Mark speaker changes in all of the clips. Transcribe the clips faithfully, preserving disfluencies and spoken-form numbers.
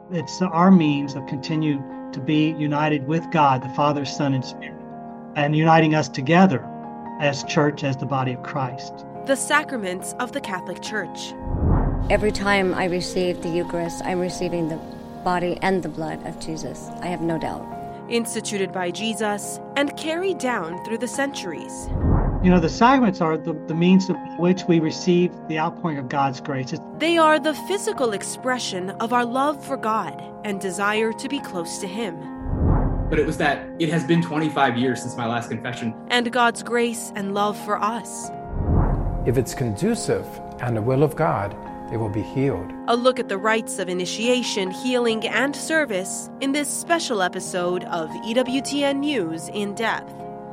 Speaker 1: it's our means of continue to be united with God, the Father, Son, and Spirit, and uniting us together as church, as the body of Christ.
Speaker 2: The sacraments of the Catholic Church.
Speaker 3: Every time I receive the Eucharist, I'm receiving the body and the blood of Jesus. I have no doubt.
Speaker 2: Instituted by Jesus and carried down through the centuries.
Speaker 1: You know, the sacraments are the, the means to which we receive the outpouring of God's grace.
Speaker 2: They are the physical expression of our love for God and desire to be close to Him.
Speaker 4: But it was that it has been twenty-five years since my last confession.
Speaker 2: And God's grace and love for us.
Speaker 5: If it's conducive and the will of God, they will be healed.
Speaker 2: A look at the rites of initiation, healing, and service in this special episode of E W T N News in Depth.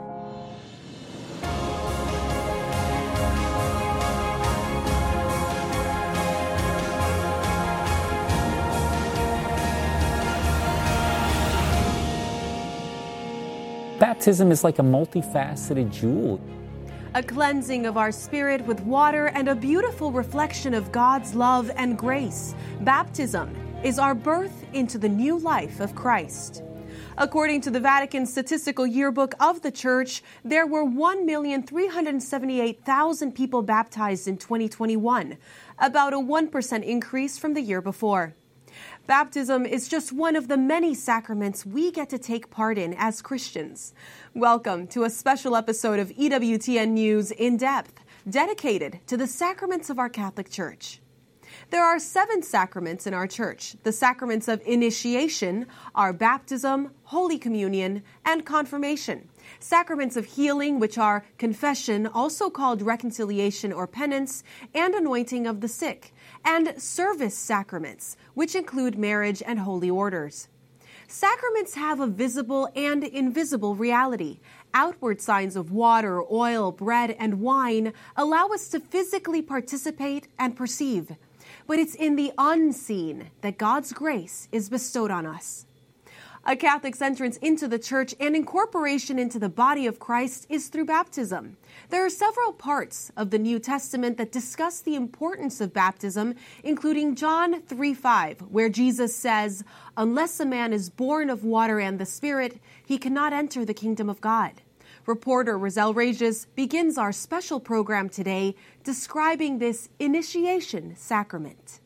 Speaker 6: Baptism is like a multifaceted jewel.
Speaker 2: A cleansing of our spirit with water and a beautiful reflection of God's love and grace. Baptism is our birth into the new life of Christ. According to the Vatican Statistical Yearbook of the Church, there were one million three hundred seventy-eight thousand people baptized in twenty twenty-one, about a one percent increase from the year before. Baptism is just one of the many sacraments we get to take part in as Christians. Welcome to a special episode of E W T N News in Depth, dedicated to the sacraments of our Catholic Church. There are seven sacraments in our church. The sacraments of initiation are baptism, Holy Communion, and confirmation. Sacraments of healing, which are confession, also called reconciliation or penance, and anointing of the sick, and service sacraments, which include marriage and holy orders. Sacraments have a visible and invisible reality. Outward signs of water, oil, bread, and wine allow us to physically participate and perceive. But it's in the unseen that God's grace is bestowed on us. A Catholic's entrance into the church and incorporation into the body of Christ is through baptism. There are several parts of the New Testament that discuss the importance of baptism, including John three five, where Jesus says, "Unless a man is born of water and the Spirit, he cannot enter the kingdom of God." Reporter Roselle Regis begins our special program today describing this initiation sacrament.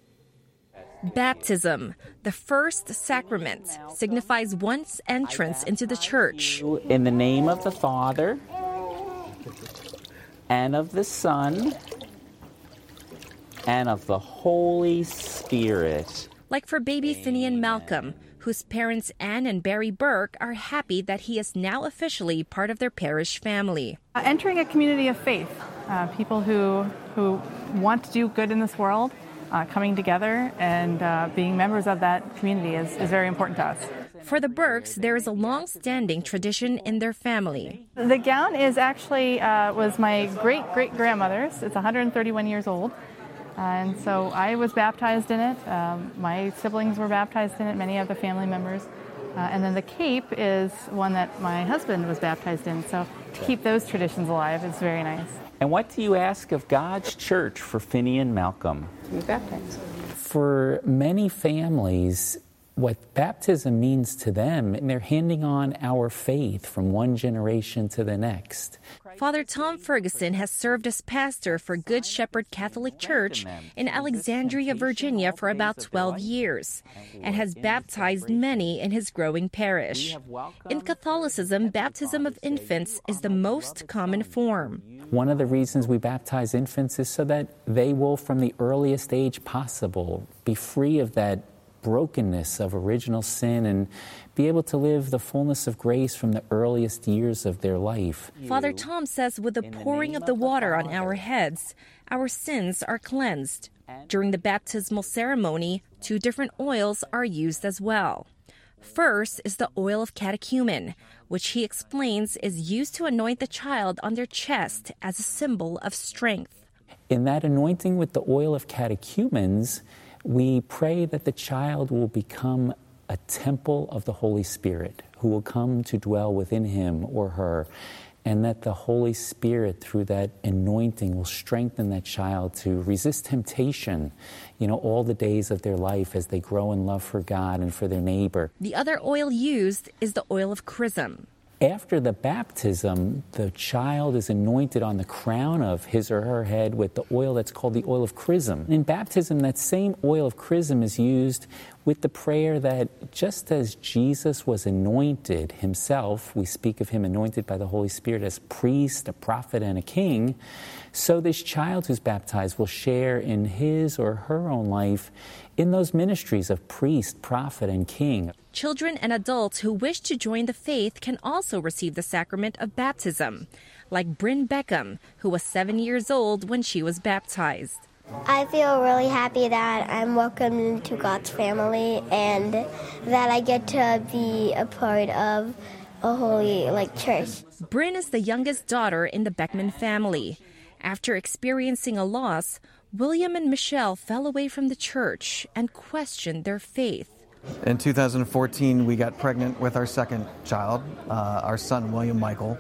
Speaker 7: Baptism, the first sacrament, signifies one's entrance into the church.
Speaker 6: In the name of the Father, and of the Son, and of the Holy Spirit.
Speaker 7: Like for baby Finian Malcolm, whose parents Anne and Barry Burke are happy that he is now officially part of their parish family.
Speaker 8: Uh, entering a community of faith, uh, people who, who want to do good in this world, Uh, coming together and uh, being members of that community is, is very important to us.
Speaker 7: For the Burkes, there is a long-standing tradition in their family.
Speaker 8: The gown is actually uh, was my great-great-grandmother's. It's one hundred thirty-one years old. Uh, and so I was baptized in it. Um, my siblings were baptized in it, many of the family members. Uh, and then the cape is one that my husband was baptized in. So to keep those traditions alive is very nice.
Speaker 6: And what do you ask of God's church for Finian Malcolm?
Speaker 3: To be baptized.
Speaker 6: For many families, what baptism means to them, and they're handing on our faith from one generation to the next.
Speaker 7: Father Tom Ferguson has served as pastor for Good Shepherd Catholic Church in Alexandria, Virginia for about twelve years and has baptized many in his growing parish. In Catholicism, baptism of infants is the most common form.
Speaker 6: One of the reasons we baptize infants is so that they will, from the earliest age possible, be free of that brokenness of original sin and be able to live the fullness of grace from the earliest years of their life.
Speaker 7: Father Tom says with the pouring of the water on our heads, our sins are cleansed. During the baptismal ceremony, two different oils are used as well. First is the oil of catechumen, which he explains is used to anoint the child on their chest as a symbol of strength.
Speaker 6: In that anointing with the oil of catechumens, we pray that the child will become a temple of the Holy Spirit, who will come to dwell within him or her. and that the Holy Spirit, through that anointing, will strengthen that child to resist temptation, you know, all the days of their life as they grow in love for God and for their neighbor.
Speaker 7: The other oil used is the oil of chrism.
Speaker 6: After the baptism, the child is anointed on the crown of his or her head with the oil that's called the oil of chrism. In baptism, that same oil of chrism is used with the prayer that just as Jesus was anointed himself, we speak of him anointed by the Holy Spirit as priest, a prophet, and a king, so this child who's baptized will share in his or her own life in those ministries of priest, prophet, and king.
Speaker 7: Children and adults who wish to join the faith can also receive the sacrament of baptism, like Bryn Beckham, who was seven years old when she was baptized.
Speaker 9: I feel really happy that I'm welcomed into God's family and that I get to be a part of a holy like church.
Speaker 7: Bryn is the youngest daughter in the Beckman family. After experiencing a loss, William and Michelle fell away from the church and questioned their faith.
Speaker 10: In two thousand fourteen, we got pregnant with our second child, uh, our son, William Michael.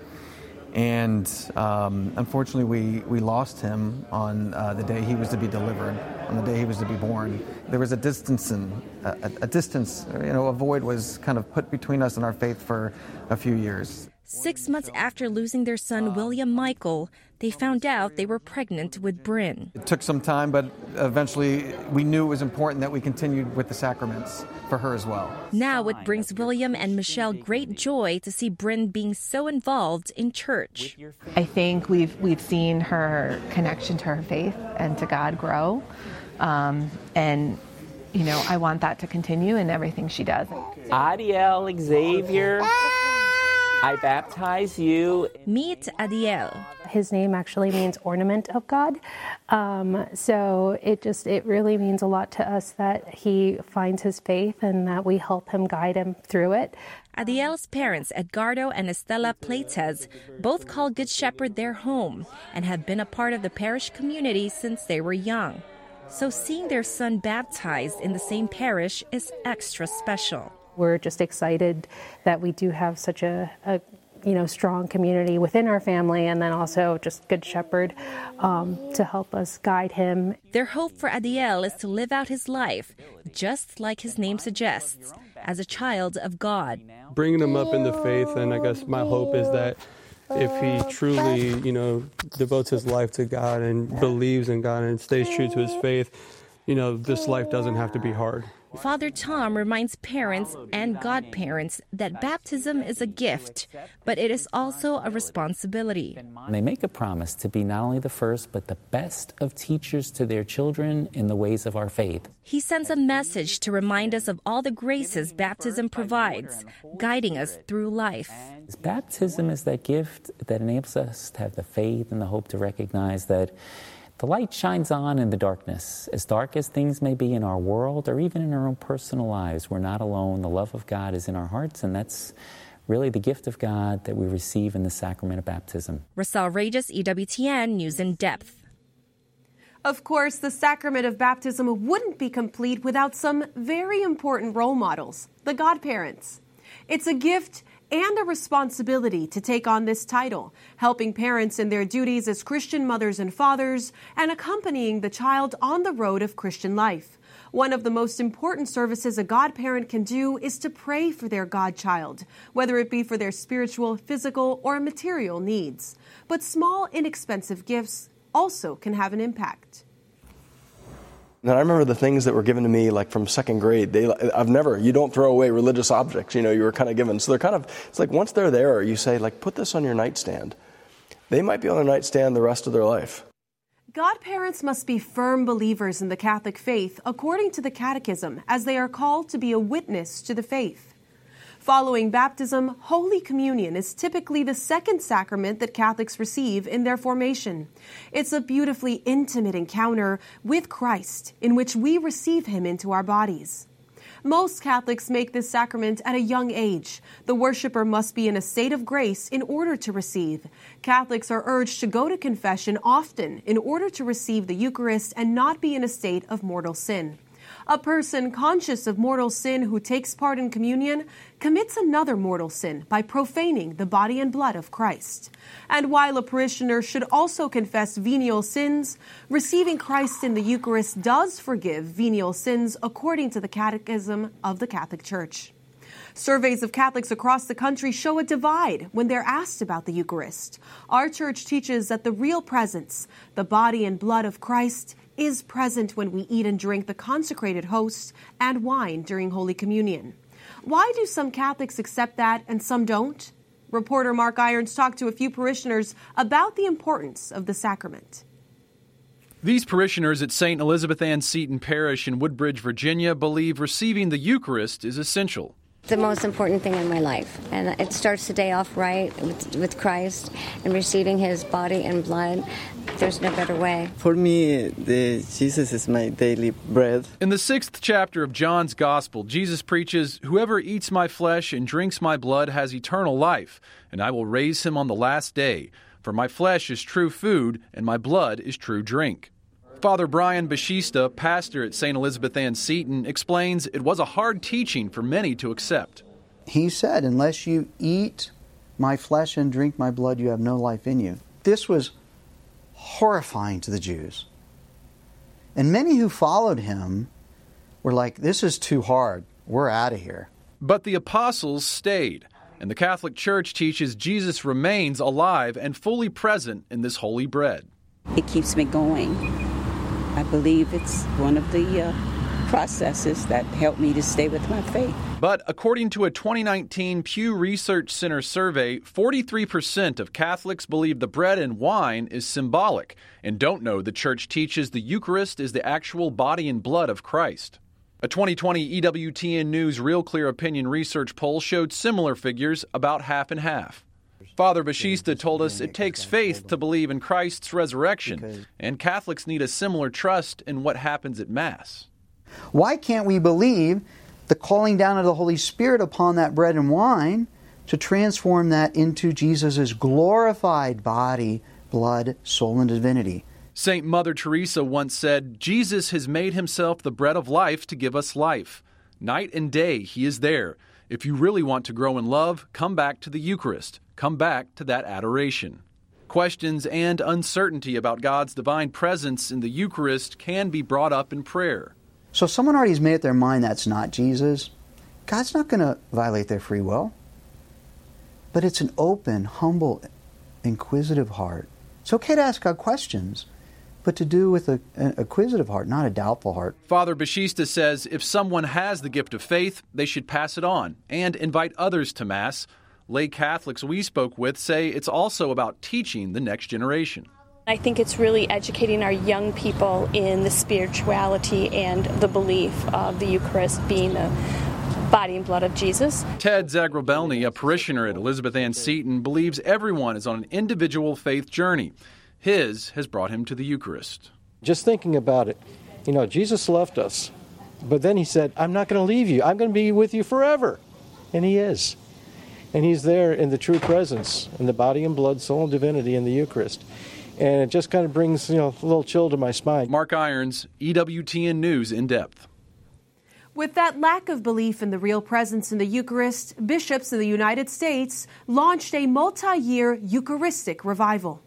Speaker 10: And um, unfortunately, we, we lost him on uh, the day he was to be delivered, on the day he was to be born. There was a distance, in, a, a distance, you know, a void was kind of put between us and our faith for a few years.
Speaker 7: Six months after losing their son, William Michael, they found out they were pregnant with Bryn.
Speaker 10: It took some time, but eventually we knew it was important that we continued with the sacraments for her as well.
Speaker 7: Now it brings William and Michelle great joy to see Bryn being so involved in church.
Speaker 11: I think we've we've seen her connection to her faith and to God grow. Um, and, you know, I want that to continue in everything she does.
Speaker 12: Adiel Xavier, I baptize you.
Speaker 7: Meet Adiel.
Speaker 13: His name actually means ornament of God. Um, so it just, it really means a lot to us that he finds his faith and that we help him, guide him through it.
Speaker 7: Adiel's parents, Edgardo and Estela Pleites, both call Good Shepherd their home and have been a part of the parish community since they were young. So seeing their son baptized in the same parish is extra special.
Speaker 13: We're just excited that we do have such a, a you know, strong community within our family, and then also just Good Shepherd um, to help us guide him.
Speaker 7: Their hope for Adiel is to live out his life, just like his name suggests, as a child of God.
Speaker 14: Bringing him up in the faith, and I guess my hope is that if he truly, you know, devotes his life to God and believes in God and stays true to his faith, you know, this life doesn't have to be hard.
Speaker 7: Father Tom reminds parents and godparents that baptism is a gift, but it is also a responsibility.
Speaker 6: They make a promise to be not only the first, but the best of teachers to their children in the ways of our faith.
Speaker 7: He sends a message to remind us of all the graces baptism provides, guiding us through life.
Speaker 6: Baptism is that gift that enables us to have the faith and the hope to recognize that the light shines on in the darkness. As dark as things may be in our world or even in our own personal lives, we're not alone. The love of God is in our hearts, and that's really the gift of God that we receive in the sacrament of baptism.
Speaker 7: Rosal Regis, E W T N News in Depth.
Speaker 2: Of course, the sacrament of baptism wouldn't be complete without some very important role models, the godparents. It's a gift and a responsibility to take on this title, helping parents in their duties as Christian mothers and fathers and accompanying the child on the road of Christian life. One of the most important services a godparent can do is to pray for their godchild, whether it be for their spiritual, physical, or material needs. But small, inexpensive gifts also can have an impact.
Speaker 15: And I remember the things that were given to me, like from second grade. They, I've never, you don't throw away religious objects, you know, you were kind of given. So they're kind of, it's like once they're there, you say, like, put this on your nightstand. They might be on their nightstand the rest of their life.
Speaker 2: Godparents must be firm believers in the Catholic faith, according to the Catechism, as they are called to be a witness to the faith. Following baptism, Holy Communion is typically the second sacrament that Catholics receive in their formation. It's a beautifully intimate encounter with Christ in which we receive him into our bodies. Most Catholics make this sacrament at a young age. The worshiper must be in a state of grace in order to receive. Catholics are urged to go to confession often in order to receive the Eucharist and not be in a state of mortal sin. A person conscious of mortal sin who takes part in communion commits another mortal sin by profaning the body and blood of Christ. And while a parishioner should also confess venial sins, receiving Christ in the Eucharist does forgive venial sins according to the Catechism of the Catholic Church. Surveys of Catholics across the country show a divide when they're asked about the Eucharist. Our church teaches that the real presence, the body and blood of Christ, is present when we eat and drink the consecrated host and wine during Holy Communion. Why do some Catholics accept that and some don't? Reporter Mark Irons talked to a few parishioners about the importance of the sacrament.
Speaker 16: These parishioners at Saint Elizabeth Ann Seton Parish in Woodbridge, Virginia, believe receiving the Eucharist is essential.
Speaker 3: The most important thing in my life, and it starts the day off right with, with Christ and receiving his body and blood. There's no better way.
Speaker 17: For me, the, Jesus is my daily bread.
Speaker 16: In the sixth chapter of John's Gospel, Jesus preaches, "Whoever eats my flesh and drinks my blood has eternal life, and I will raise him on the last day. For my flesh is true food, and my blood is true drink." Father Brian Bashista, pastor at Saint Elizabeth Ann Seton, explains it was a hard teaching for many to accept.
Speaker 18: He said, unless you eat my flesh and drink my blood, you have no life in you. This was horrifying to the Jews. And many who followed him were like, this is too hard. We're out of here.
Speaker 16: But the apostles stayed, and the Catholic Church teaches Jesus remains alive and fully present in this holy bread.
Speaker 19: It keeps me going. I believe it's one of the uh, processes that help me to stay with my faith.
Speaker 16: But according to a twenty nineteen Pew Research Center survey, forty-three percent of Catholics believe the bread and wine is symbolic and don't know the Church teaches the Eucharist is the actual body and blood of Christ. A twenty twenty E W T N News Real Clear Opinion research poll showed similar figures, about half and half. Father Bashista told us it takes faith to believe in Christ's resurrection, and Catholics need a similar trust in what happens at Mass.
Speaker 18: Why can't we believe the calling down of the Holy Spirit upon that bread and wine to transform that into Jesus' glorified body, blood, soul, and divinity?
Speaker 16: Saint Mother Teresa once said, "Jesus has made himself the bread of life to give us life. Night and day he is there. If you really want to grow in love, come back to the Eucharist. Come back to that adoration." Questions and uncertainty about God's divine presence in the Eucharist can be brought up in prayer.
Speaker 18: So if someone already has made up their mind that's not Jesus, God's not going to violate their free will. But it's an open, humble, inquisitive heart. It's okay to ask God questions, but to do with a, an acquisitive heart, not a doubtful heart.
Speaker 16: Father Bashista says if someone has the gift of faith, they should pass it on and invite others to Mass. Lay Catholics we spoke with say it's also about teaching the next generation.
Speaker 20: I think it's really educating our young people in the spirituality and the belief of the Eucharist being the body and blood of Jesus.
Speaker 16: Ted Zagrobelny, a parishioner at Elizabeth Ann Seton, believes everyone is on an individual faith journey. His has brought him to the Eucharist.
Speaker 21: Just thinking about it, you know, Jesus left us, but then he said, I'm not going to leave you. I'm going to be with you forever. And he is. And he's there in the true presence, in the body and blood, soul and divinity in the Eucharist. And it just kind of brings, you know, a little chill to my spine.
Speaker 16: Mark Irons, E W T N News in depth.
Speaker 2: With that lack of belief in the real presence in the Eucharist, bishops in the United States launched a multi-year Eucharistic revival.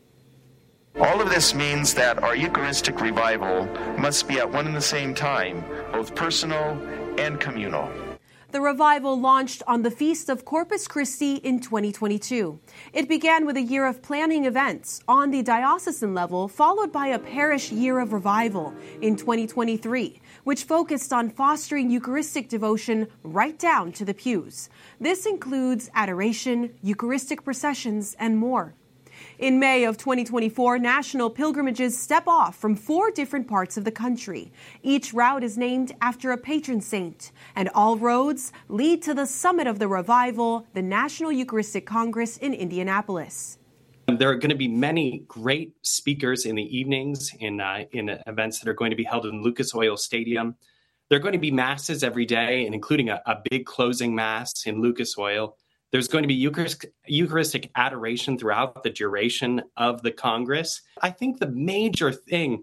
Speaker 22: All of this means that our Eucharistic revival must be at one and the same time, both personal and communal.
Speaker 2: The revival launched on the Feast of Corpus Christi in twenty twenty-two. It began with a year of planning events on the diocesan level, followed by a parish year of revival in twenty twenty-three, which focused on fostering Eucharistic devotion right down to the pews. This includes adoration, Eucharistic processions, and more. In May of twenty twenty-four, national pilgrimages step off from four different parts of the country. Each route is named after a patron saint, and all roads lead to the summit of the revival, the National Eucharistic Congress in Indianapolis.
Speaker 23: There are going to be many great speakers in the evenings in uh, in events that are going to be held in Lucas Oil Stadium. There are going to be masses every day, and including a, a big closing mass in Lucas Oil. There's going to be Eucharist, Eucharistic adoration throughout the duration of the Congress. I think the major thing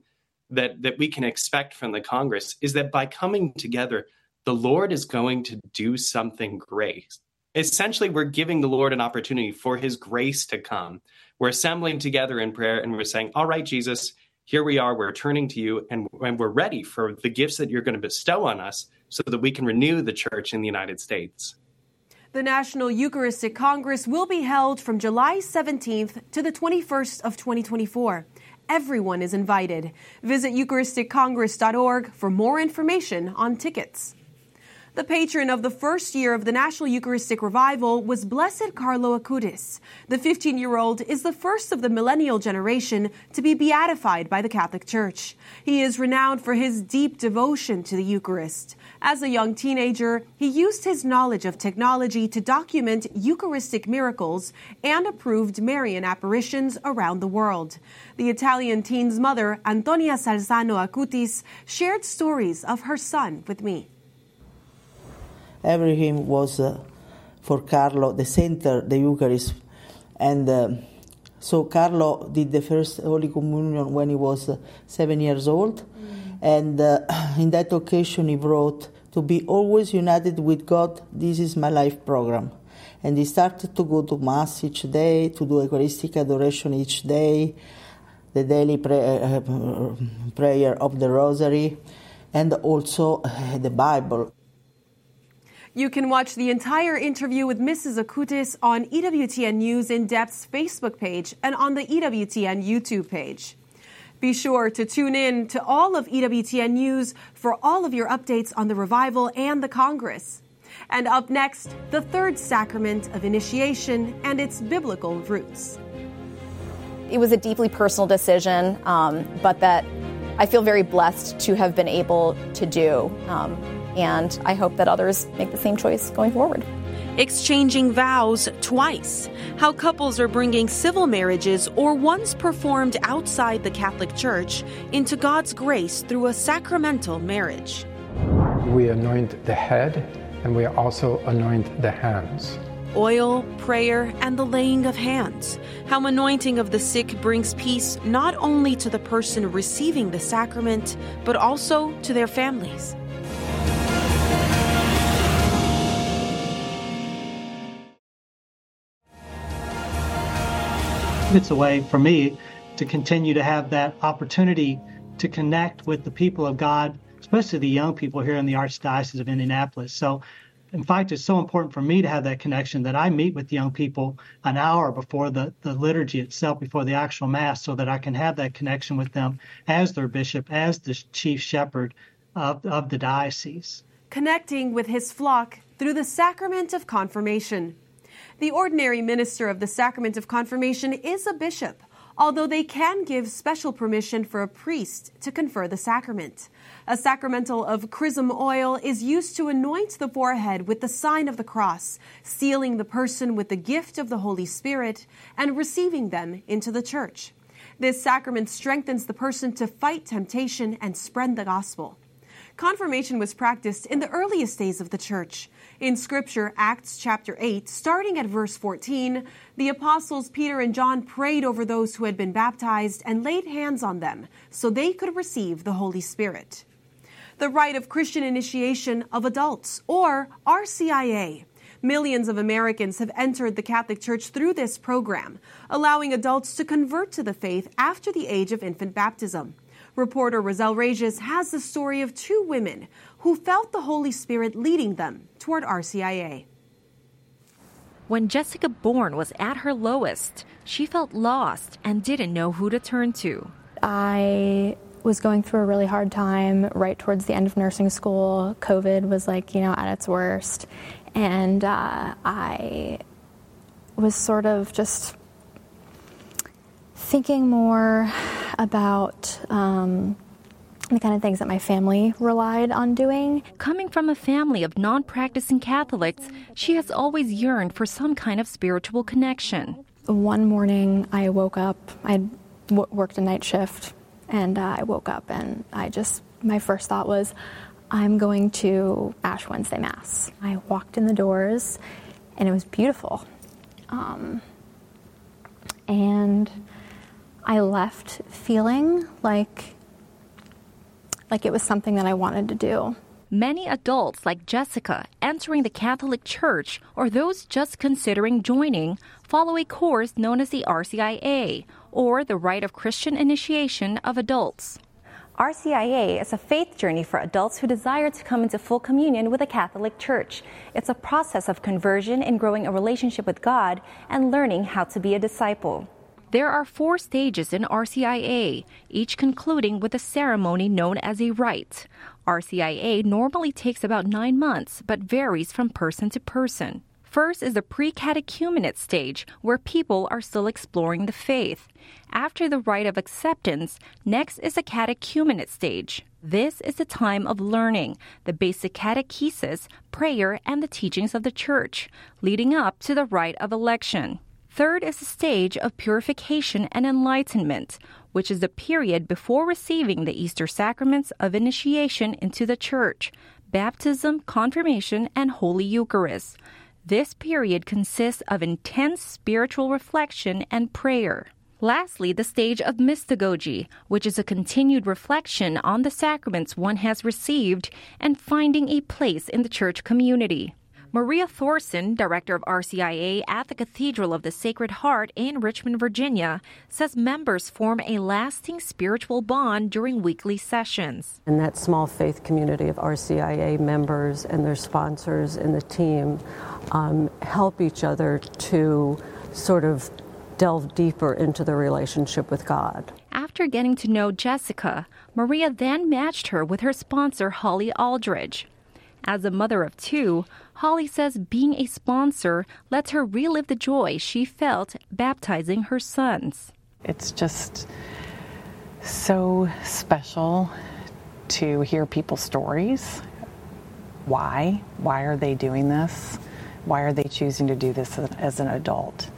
Speaker 23: that, that we can expect from the Congress is that by coming together, the Lord is going to do something great. Essentially, we're giving the Lord an opportunity for his grace to come. We're assembling together in prayer and we're saying, all right, Jesus, here we are, we're turning to you, and, and we're ready for the gifts that you're going to bestow on us so that we can renew the church in the United States.
Speaker 2: The National Eucharistic Congress will be held from July seventeenth to the twenty-first of twenty twenty-four. Everyone is invited. Visit Eucharistic Congress dot org for more information on tickets. The patron of the first year of the National Eucharistic Revival was Blessed Carlo Acutis. The fifteen-year-old is the first of the millennial generation to be beatified by the Catholic Church. He is renowned for his deep devotion to the Eucharist. As a young teenager, he used his knowledge of technology to document Eucharistic miracles and approved Marian apparitions around the world. The Italian teen's mother, Antonia Salzano Acutis, shared stories of her son with me.
Speaker 1: Every hymn was uh, for Carlo, the center, the Eucharist. And uh, so Carlo did the first Holy Communion when he was uh, seven years old. Mm. And uh, in that occasion he wrote, to be always united with God, this is my life program. And he started to go to Mass each day, to do Eucharistic adoration each day, the daily pray- uh, prayer of the Rosary, and also uh, the Bible.
Speaker 2: You can watch the entire interview with Missus Acutis on E W T N News In Depth's Facebook page and on the E W T N YouTube page. Be sure to tune in to all of E W T N News for all of your updates on the revival and the Congress. And up next, the third sacrament of initiation and its biblical roots.
Speaker 4: It was a deeply personal decision, um, but that I feel very blessed to have been able to do. Um, And I hope that others make the same choice going forward.
Speaker 2: Exchanging vows twice. How couples are bringing civil marriages or ones performed outside the Catholic Church into God's grace through a sacramental marriage.
Speaker 5: We anoint the head and we also anoint the hands.
Speaker 2: Oil, prayer, and the laying of hands. How anointing of the sick brings peace not only to the person receiving the sacrament, but also to their families.
Speaker 24: It's a way for me to continue to have that opportunity to connect with the people of God, especially the young people here in the Archdiocese of Indianapolis. So, in fact, it's so important for me to have that connection that I meet with young people an hour before the, the liturgy itself, before the actual Mass, so that I can have that connection with them as their bishop, as the chief shepherd of, of the diocese.
Speaker 2: Connecting with his flock through the sacrament of confirmation. The ordinary minister of the sacrament of confirmation is a bishop, although they can give special permission for a priest to confer the sacrament. A sacramental of chrism oil is used to anoint the forehead with the sign of the cross, sealing the person with the gift of the Holy Spirit and receiving them into the church. This sacrament strengthens the person to fight temptation and spread the gospel. Confirmation was practiced in the earliest days of the church. In Scripture, Acts chapter eight, starting at verse fourteen, the apostles Peter and John prayed over those who had been baptized and laid hands on them so they could receive the Holy Spirit. The rite of Christian initiation of adults, or R C I A. Millions of Americans have entered the Catholic Church through this program, allowing adults to convert to the faith after the age of infant baptism. Reporter Roselle Regis has the story of two women who felt the Holy Spirit leading them toward R C I A.
Speaker 7: When Jessica Bourne was at her lowest, she felt lost and didn't know who to turn to.
Speaker 25: I was going through a really hard time right towards the end of nursing school. COVID was like, you know, at its worst. And uh, I was sort of just thinking more about um, the kind of things that my family relied on doing.
Speaker 7: Coming from a family of non-practicing Catholics, she has always yearned for some kind of spiritual connection.
Speaker 25: One morning I woke up, I w- worked a night shift, and uh, I woke up and I just, my first thought was, I'm going to Ash Wednesday Mass. I walked in the doors and it was beautiful. Um, and I left feeling like like it was something that I wanted to do.
Speaker 7: Many adults like Jessica entering the Catholic Church or those just considering joining follow a course known as the R C I A, or the Rite of Christian Initiation of Adults.
Speaker 8: R C I A is a faith journey for adults who desire to come into full communion with the Catholic Church. It's a process of conversion and growing a relationship with God and learning how to be a disciple.
Speaker 7: There are four stages in R C I A, each concluding with a ceremony known as a rite. R C I A normally takes about nine months, but varies from person to person. First is the pre-catechumenate stage, where people are still exploring the faith. After the rite of acceptance, next is the catechumenate stage. This is the time of learning the basic catechesis, prayer, and the teachings of the Church, leading up to the rite of election. Third is the stage of purification and enlightenment, which is the period before receiving the Easter sacraments of initiation into the Church, baptism, confirmation, and Holy Eucharist. This period consists of intense spiritual reflection and prayer. Lastly, the stage of mystagogy, which is a continued reflection on the sacraments one has received and finding a place in the church community. Maria Thorson, director of R C I A at the Cathedral of the Sacred Heart in Richmond, Virginia, says members form a lasting spiritual bond during weekly sessions.
Speaker 9: And that small faith community of R C I A members and their sponsors and the team um, help each other to sort of delve deeper into the relationship with God.
Speaker 7: After getting to know Jessica, Maria then matched her with her sponsor, Holly Aldridge. As a mother of two, Holly says being a sponsor lets her relive the joy she felt baptizing her sons.
Speaker 10: It's just so special to hear people's stories. Why? Why are they doing this? Why are they choosing to do this as an adult?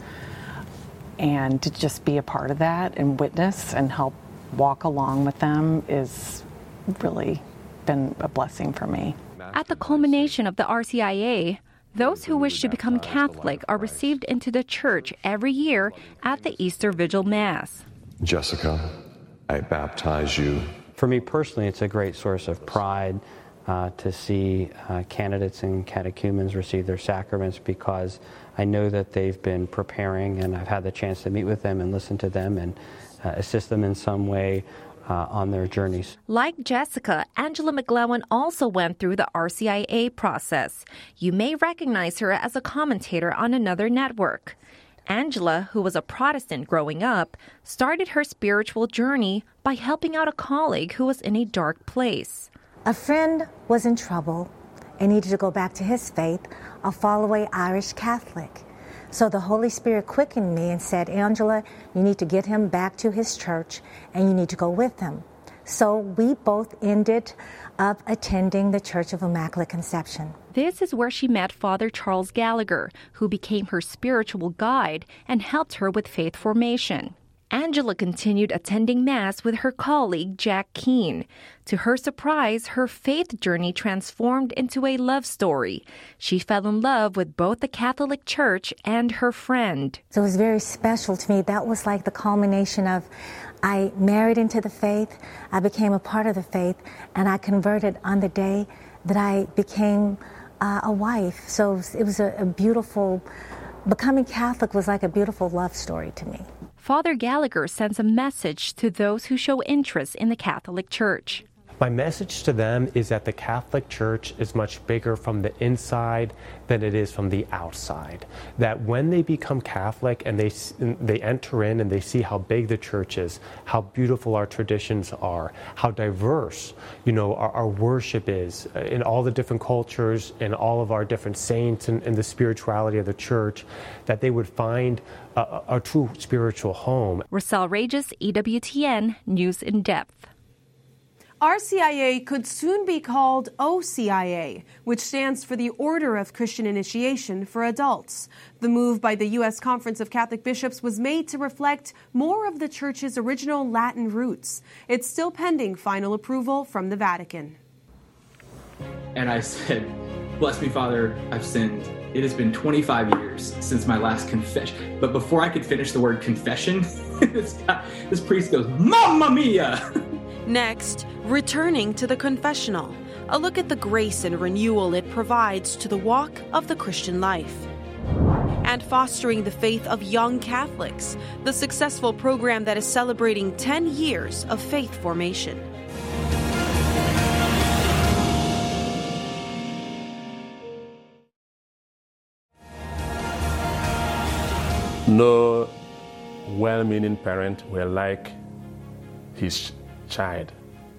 Speaker 10: And to just be a part of that and witness and help walk along with them is really been a blessing for me.
Speaker 7: At the culmination of the R C I A, those who wish to become Catholic are received into the church every year at the Easter Vigil Mass.
Speaker 11: Jessica, I baptize you.
Speaker 12: For me personally, it's a great source of pride uh, to see uh, candidates and catechumens receive their sacraments, because I know that they've been preparing, and I've had the chance to meet with them and listen to them and uh, assist them in some way Uh, on their journeys.
Speaker 7: Like Jessica, Angela McGlowan also went through the R C I A process. You may recognize her as a commentator on another network. Angela, who was a Protestant growing up, started her spiritual journey by helping out a colleague who was in a dark place.
Speaker 26: A friend was in trouble and needed to go back to his faith, a follow-away Irish Catholic. So the Holy Spirit quickened me and said, Angela, you need to get him back to his church and you need to go with him. So we both ended up attending the Church of Immaculate Conception.
Speaker 7: This is where she met Father Charles Gallagher, who became her spiritual guide and helped her with faith formation. Angela continued attending Mass with her colleague, Jack Keene. To her surprise, her faith journey transformed into a love story. She fell in love with both the Catholic Church and her friend.
Speaker 26: So it was very special to me. That was like the culmination of, I married into the faith, I became a part of the faith, and I converted on the day that I became uh, a wife. So it was a, a beautiful, becoming Catholic was like a beautiful love story to me.
Speaker 7: Father Gallagher sends a message to those who show interest in the Catholic Church.
Speaker 27: My message to them is that the Catholic Church is much bigger from the inside than it is from the outside. That when they become Catholic and they they enter in and they see how big the church is, how beautiful our traditions are, how diverse, you know, our, our worship is in all the different cultures and all of our different saints and, and the spirituality of the church, that they would find a, a true spiritual home.
Speaker 7: Rochelle Regis, E W T N News in Depth.
Speaker 2: R C I A could soon be called O C I A, which stands for the Order of Christian Initiation for Adults. The move by the U S Conference of Catholic Bishops was made to reflect more of the Church's original Latin roots. It's still pending final approval from the Vatican.
Speaker 28: And I said, "Bless me, Father, I've sinned. It has been twenty-five years since my last confession." But before I could finish the word confession, this, guy, this priest goes, "Mamma mia!"
Speaker 2: Next, returning to the confessional, a look at the grace and renewal it provides to the walk of the Christian life. And fostering the faith of young Catholics, the successful program that is celebrating ten years of faith formation.
Speaker 3: No well-meaning parent will like his child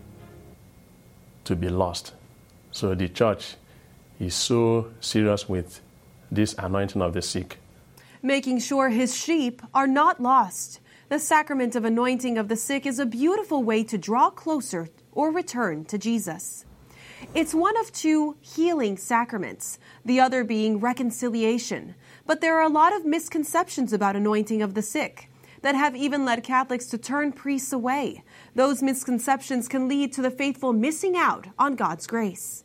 Speaker 3: to be lost. So the church is so serious with this anointing of the sick.
Speaker 2: Making sure his sheep are not lost. The sacrament of anointing of the sick is a beautiful way to draw closer or return to Jesus. It's one of two healing sacraments, the other being reconciliation. But there are a lot of misconceptions about anointing of the sick that have even led Catholics to turn priests away. Those misconceptions can lead to the faithful missing out on God's grace.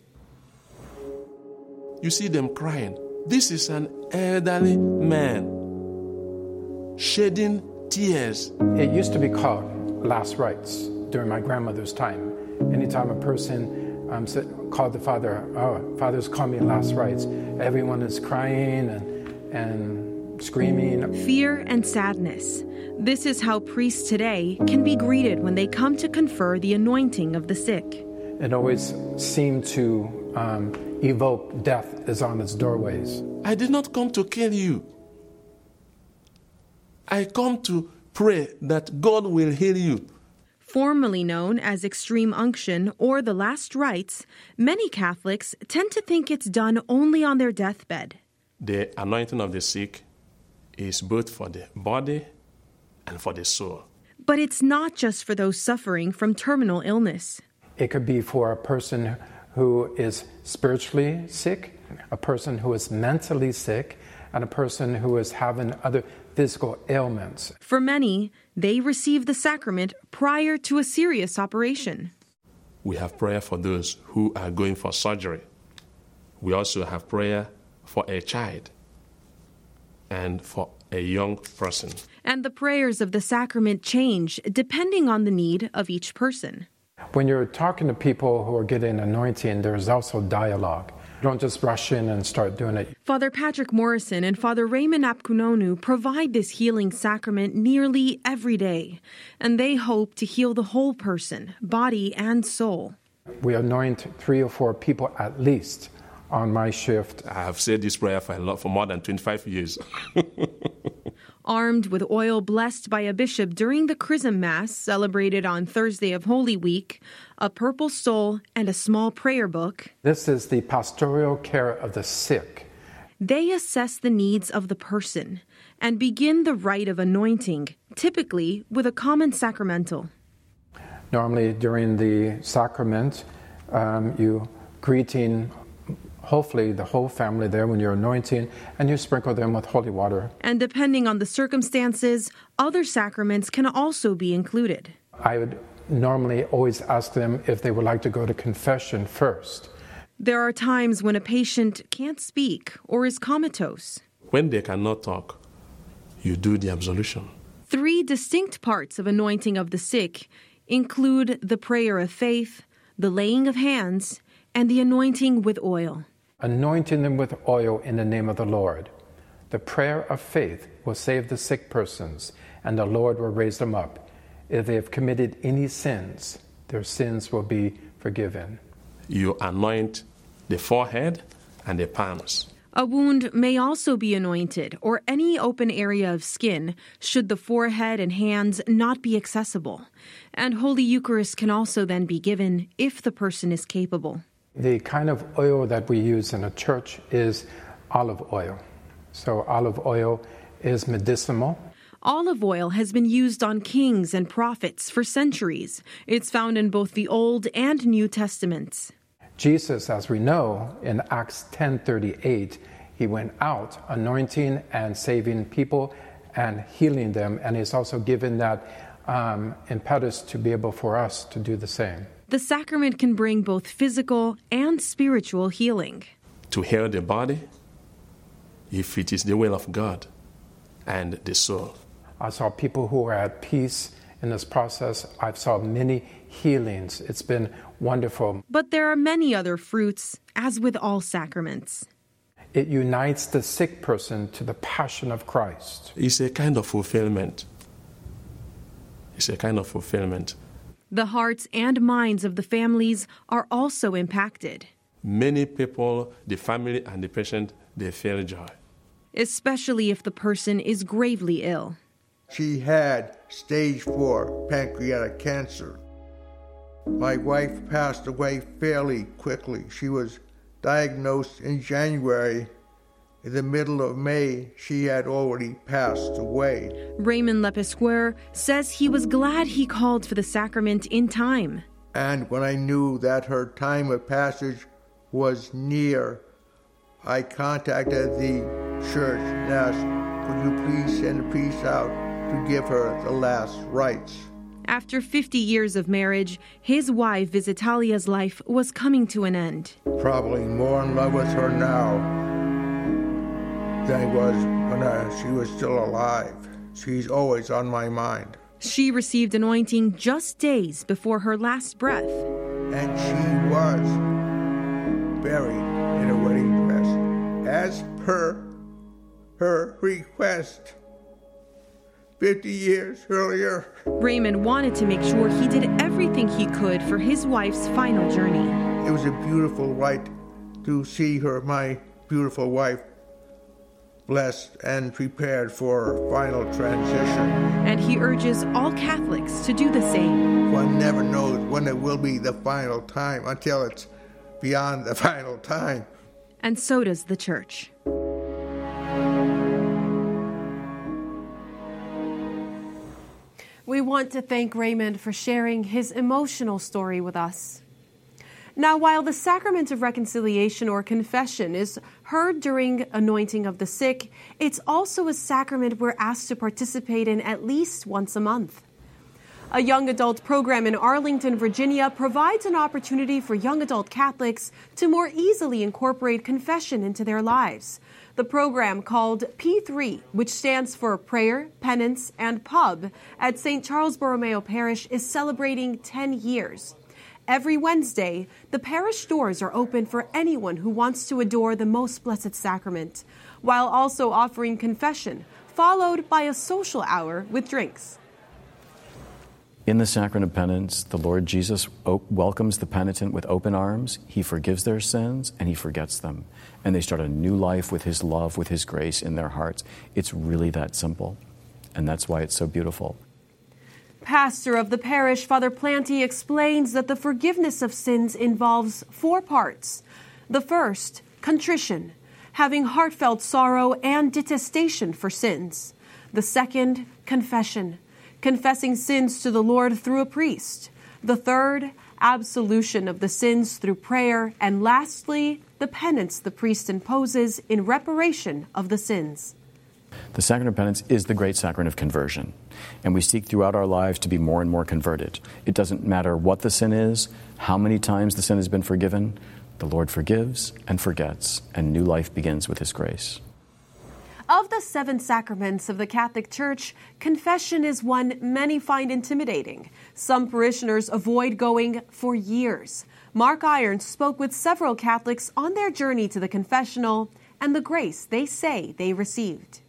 Speaker 6: You see them crying. This is an elderly man shedding tears.
Speaker 5: It used to be called last rites during my grandmother's time. Anytime a person um, said, called the father, oh, father's called me last rites, everyone is crying and, and screaming.
Speaker 2: Fear and sadness. This is how priests today can be greeted when they come to confer the anointing of the sick.
Speaker 5: It always seemed to um, evoke death is on its doorways.
Speaker 6: I did not come to kill you. I come to pray that God will heal you.
Speaker 2: Formerly known as extreme unction or the last rites, many Catholics tend to think it's done only on their deathbed.
Speaker 3: The anointing of the sick is both for the body and for the soul.
Speaker 2: But it's not just for those suffering from terminal illness.
Speaker 5: It could be for a person who is spiritually sick, a person who is mentally sick, and a person who is having other physical ailments.
Speaker 2: For many, they receive the sacrament prior to a serious operation.
Speaker 3: We have prayer for those who are going for surgery. We also have prayer for a child and for a young person.
Speaker 2: And the prayers of the sacrament change depending on the need of each person.
Speaker 5: When you're talking to people who are getting anointing, there's also dialogue. Don't just rush in and start doing it.
Speaker 2: Father Patrick Morrison and Father Raymond Apkunonu provide this healing sacrament nearly every day, and they hope to heal the whole person, body and soul.
Speaker 5: We anoint three or four people at least on my shift.
Speaker 3: I have said this prayer for a lot, for more than twenty-five years.
Speaker 2: Armed with oil blessed by a bishop during the Chrism Mass celebrated on Thursday of Holy Week, a purple stole, and a small prayer book.
Speaker 5: This is the pastoral care of the sick.
Speaker 2: They assess the needs of the person and begin the rite of anointing, typically with a common sacramental.
Speaker 5: Normally during the sacrament, um, you greeting hopefully the whole family there when you're anointing, and you sprinkle them with holy water.
Speaker 2: And depending on the circumstances, other sacraments can also be included.
Speaker 5: I would normally always ask them if they would like to go to confession first.
Speaker 2: There are times when a patient can't speak or is comatose.
Speaker 3: When they cannot talk, you do the absolution.
Speaker 2: Three distinct parts of anointing of the sick include the prayer of faith, the laying of hands, and the anointing with oil.
Speaker 5: Anointing them with oil in the name of the Lord. The prayer of faith will save the sick persons, and the Lord will raise them up. If they have committed any sins, their sins will be forgiven.
Speaker 3: You anoint the forehead and the palms.
Speaker 2: A wound may also be anointed, or any open area of skin, should the forehead and hands not be accessible. And Holy Eucharist can also then be given if the person is capable.
Speaker 5: The kind of oil that we use in a church is olive oil. So olive oil is medicinal.
Speaker 2: Olive oil has been used on kings and prophets for centuries. It's found in both the Old and New Testaments.
Speaker 5: Jesus, as we know, in Acts ten thirty-eight, he went out anointing and saving people and healing them. And he's also given that um, impetus to be able for us to do the same.
Speaker 2: The sacrament can bring both physical and spiritual healing.
Speaker 3: To heal the body, if it is the will of God, and the soul.
Speaker 5: I saw people who were at peace In this process, I've saw many healings. It's been wonderful.
Speaker 2: But there are many other fruits, as with all sacraments.
Speaker 5: It unites the sick person to the passion of Christ.
Speaker 3: It's a kind of fulfillment. It's a kind of fulfillment.
Speaker 2: The hearts and minds of the families are also impacted.
Speaker 3: Many people, the family and the patient, they feel joy.
Speaker 2: Especially if the person is gravely ill.
Speaker 13: She had stage four pancreatic cancer. My wife passed away fairly quickly. She was diagnosed in January. In the middle of May, she had already passed away.
Speaker 2: Raymond Lepesquer says he was glad he called for the sacrament in time.
Speaker 13: And when I knew that her time of passage was near, I contacted the church and asked, could you please send a priest out to give her the last rites?
Speaker 2: After fifty years of marriage, his wife Visitalia's life was coming to an end.
Speaker 13: Probably more in love with her now than I was when I, she was still alive. She's always on my mind.
Speaker 2: She received anointing just days before her last breath.
Speaker 13: And she was buried in a wedding dress, as per her request fifty years earlier.
Speaker 2: Raymond wanted to make sure he did everything he could for his wife's final journey.
Speaker 13: It was a beautiful rite to see her, my beautiful wife, blessed and prepared for her final transition.
Speaker 2: And he urges all Catholics to do the same.
Speaker 13: One never knows when it will be the final time until it's beyond the final time.
Speaker 2: And so does the Church. We want to thank Raymond for sharing his emotional story with us. Now, while the sacrament of reconciliation or confession is heard during anointing of the sick, it's also a sacrament we're asked to participate in at least once a month. A young adult program in Arlington, Virginia provides an opportunity for young adult Catholics to more easily incorporate confession into their lives. The program, called P three, which stands for Prayer, Penance, and Pub, at Saint Charles Borromeo Parish, is celebrating ten years. Every Wednesday, the parish doors are open for anyone who wants to adore the Most Blessed Sacrament, while also offering confession, followed by a social hour with drinks.
Speaker 14: In the Sacrament of Penance, the Lord Jesus welcomes the penitent with open arms. He forgives their sins and he forgets them. And they start a new life with his love, with his grace in their hearts. It's really that simple. And that's why it's so beautiful.
Speaker 2: Pastor of the parish, Father Planty, explains that the forgiveness of sins involves four parts. The first, contrition, having heartfelt sorrow and detestation for sins. The second, confession, confessing sins to the Lord through a priest. The third, absolution of the sins through prayer. And lastly, the penance the priest imposes in reparation of the sins.
Speaker 14: The Sacrament of Penance is the great sacrament of conversion, and we seek throughout our lives to be more and more converted. It doesn't matter what the sin is, how many times the sin has been forgiven, the Lord forgives and forgets, and new life begins with his grace.
Speaker 2: Of the seven sacraments of the Catholic Church, confession is one many find intimidating. Some parishioners avoid going for years. Mark Irons spoke with several Catholics on their journey to the confessional and the grace they say they received.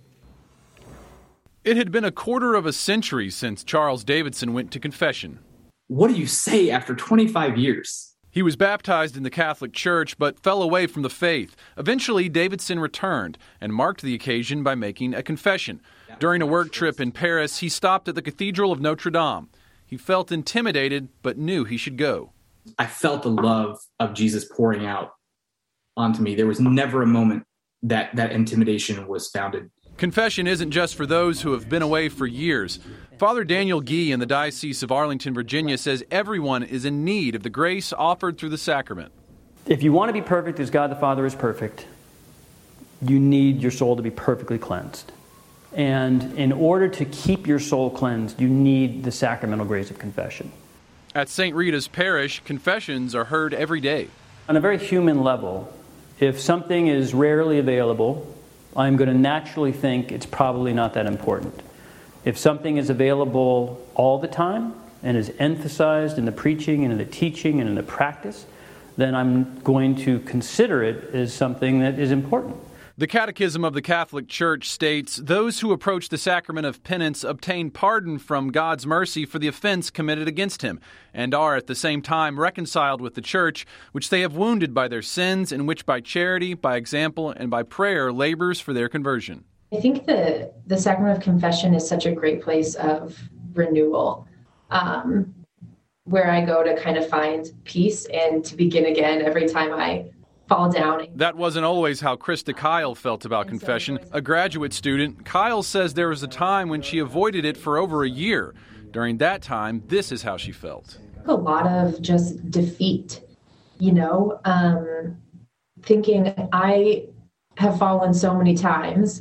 Speaker 16: It had been a quarter of a century since Charles Davidson went to confession.
Speaker 28: What do you say after twenty-five years?
Speaker 16: He was baptized in the Catholic Church, but fell away from the faith. Eventually, Davidson returned and marked the occasion by making a confession. During a work trip in Paris, he stopped at the Cathedral of Notre Dame. He felt intimidated, but knew he should go.
Speaker 28: I felt the love of Jesus pouring out onto me. There was never a moment that that intimidation was founded.
Speaker 16: Confession isn't just for those who have been away for years. Father Daniel Gee in the Diocese of Arlington, Virginia, says everyone is in need of the grace offered through the sacrament.
Speaker 15: If you want to be perfect as God the Father is perfect, you need your soul to be perfectly cleansed. And in order to keep your soul cleansed, you need the sacramental grace of confession.
Speaker 16: At Saint Rita's Parish, confessions are heard every day.
Speaker 15: On a very human level, if something is rarely available, I'm going to naturally think it's probably not that important. If something is available all the time and is emphasized in the preaching and in the teaching and in the practice, then I'm going to consider it as something that is important.
Speaker 16: The Catechism of the Catholic Church states, those who approach the sacrament of penance obtain pardon from God's mercy for the offense committed against him, and are at the same time reconciled with the Church, which they have wounded by their sins, and which by charity, by example, and by prayer labors for their conversion.
Speaker 1: I think the, the sacrament of confession is such a great place of renewal, um, where I go to kind of find peace and to begin again every time I fall down.
Speaker 16: That wasn't always how Krista Kyle felt about confession. A graduate student, Kyle says there was a time when she avoided it for over a year. During that time, this is how she felt.
Speaker 1: A lot of just defeat, you know, um, thinking I have fallen so many times.